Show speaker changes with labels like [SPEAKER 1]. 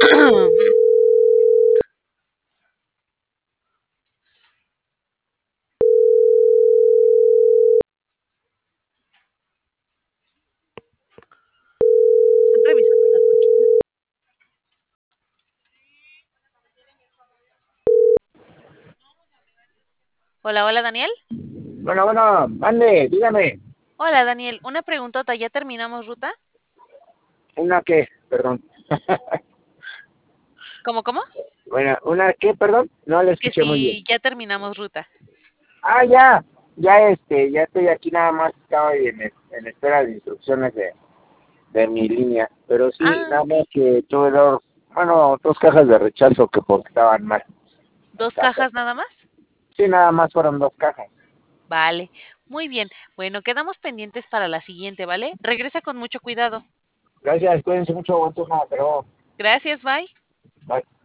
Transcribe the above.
[SPEAKER 1] Están revisando las máquinas. Hola, hola Daniel.
[SPEAKER 2] Bueno, mande, dígame.
[SPEAKER 1] Hola Daniel, una preguntota, ¿ya terminamos ruta?
[SPEAKER 2] ¿Una qué? Perdón.
[SPEAKER 1] ¿Cómo?
[SPEAKER 2] Bueno, ¿una qué? Perdón. No la
[SPEAKER 1] Que
[SPEAKER 2] escuché muy bien.
[SPEAKER 1] si ya terminamos ruta.
[SPEAKER 2] Ya estoy aquí nada más, estaba en espera de instrucciones de mi línea. Pero sí,
[SPEAKER 1] Ah,
[SPEAKER 2] nada
[SPEAKER 1] ok.
[SPEAKER 2] más que tuve dos cajas de rechazo que porque estaban mal en
[SPEAKER 1] ¿Dos
[SPEAKER 2] casa.
[SPEAKER 1] cajas nada más?
[SPEAKER 2] Sí, nada más fueron dos cajas.
[SPEAKER 1] Vale, muy bien. Bueno, quedamos pendientes para la siguiente, ¿vale? Regresa con mucho cuidado.
[SPEAKER 2] Gracias, cuídense mucho, buen turno, pero
[SPEAKER 1] Gracias, bye.
[SPEAKER 2] bye.